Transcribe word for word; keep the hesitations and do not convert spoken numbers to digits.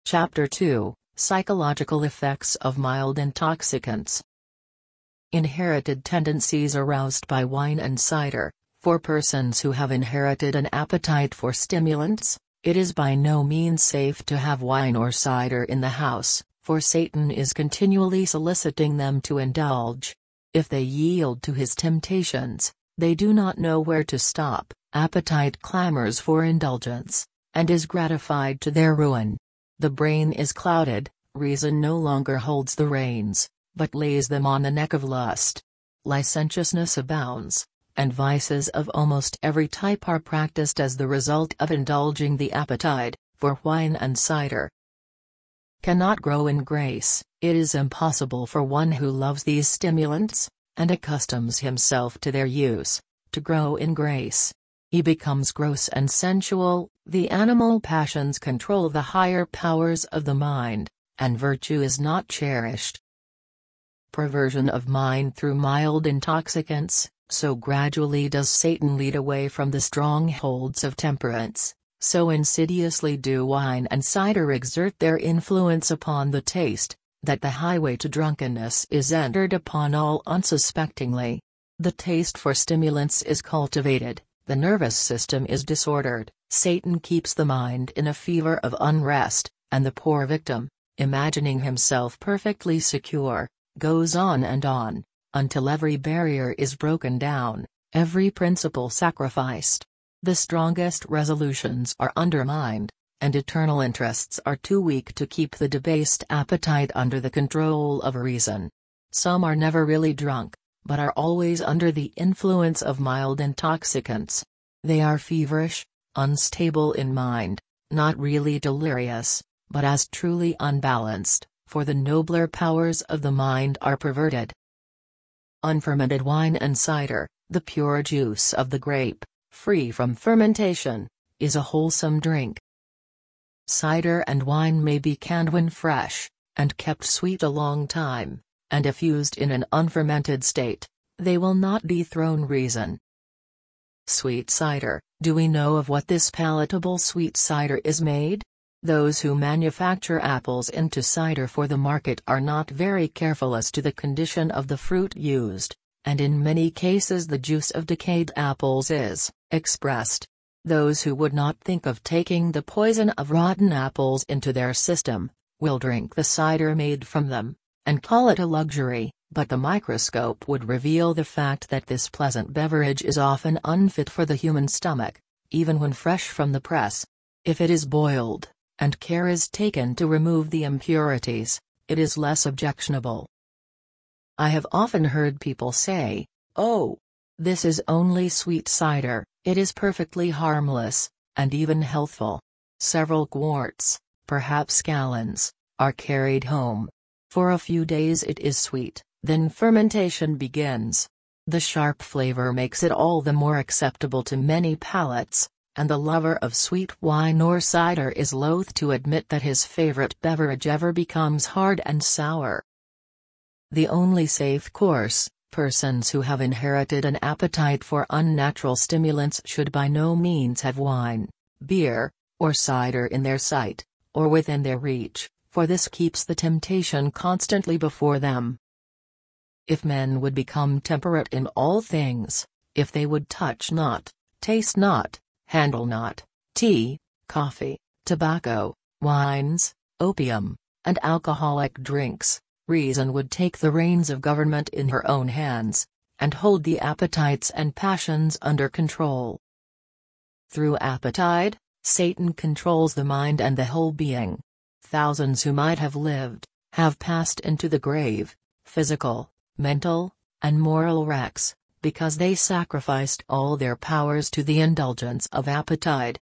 Chapter two, Psychological Effects of Mild Intoxicants. Inherited tendencies aroused by wine and cider. For persons who have inherited an appetite for stimulants, it is by no means safe to have wine or cider in the house, for Satan is continually soliciting them to indulge. If they yield to his temptations, they do not know where to stop. Appetite clamors for indulgence, and is gratified to their ruin. The brain is clouded, reason no longer holds the reins, but lays them on the neck of lust. Licentiousness abounds, and vices of almost every type are practiced as the result of indulging the appetite for wine and cider. Cannot grow in grace. It is impossible for one who loves these stimulants, and accustoms himself to their use, to grow in grace. He becomes gross and sensual. The animal passions control the higher powers of the mind, and virtue is not cherished. Perversion of mind through mild intoxicants. So gradually does Satan lead away from the strongholds of temperance, so insidiously do wine and cider exert their influence upon the taste, that the highway to drunkenness is entered upon all unsuspectingly. The taste for stimulants is cultivated, the nervous system is disordered, Satan keeps the mind in a fever of unrest, and the poor victim, imagining himself perfectly secure, goes on and on, until every barrier is broken down, every principle sacrificed. The strongest resolutions are undermined, and eternal interests are too weak to keep the debased appetite under the control of reason. Some are never really drunk, but are always under the influence of mild intoxicants. They are feverish, unstable in mind, not really delirious, but as truly unbalanced, for the nobler powers of the mind are perverted. Unfermented wine and cider, the pure juice of the grape, free from fermentation, is a wholesome drink. Cider and wine may be canned when fresh, and kept sweet a long time, and if used in an unfermented state, they will not dethrone reason. Sweet cider. Do we know of what this palatable sweet cider is made? Those who manufacture apples into cider for the market are not very careful as to the condition of the fruit used, and in many cases the juice of decayed apples is expressed. Those who would not think of taking the poison of rotten apples into their system, will drink the cider made from them, and call it a luxury, but the microscope would reveal the fact that this pleasant beverage is often unfit for the human stomach, even when fresh from the press. If it is boiled, and care is taken to remove the impurities, it is less objectionable. I have often heard people say, "Oh, this is only sweet cider, it is perfectly harmless, and even healthful." Several quarts, perhaps gallons, are carried home. For a few days it is sweet, then fermentation begins. The sharp flavor makes it all the more acceptable to many palates, and the lover of sweet wine or cider is loath to admit that his favorite beverage ever becomes hard and sour. The only safe course, persons who have inherited an appetite for unnatural stimulants should by no means have wine, beer, or cider in their sight, or within their reach, for this keeps the temptation constantly before them. If men would become temperate in all things, if they would touch not, taste not, handle not, tea, coffee, tobacco, wines, opium, and alcoholic drinks, reason would take the reins of government in her own hands, and hold the appetites and passions under control. Through appetite, Satan controls the mind and the whole being. Thousands who might have lived, have passed into the grave, physical, mental, and moral wrecks, because they sacrificed all their powers to the indulgence of appetite.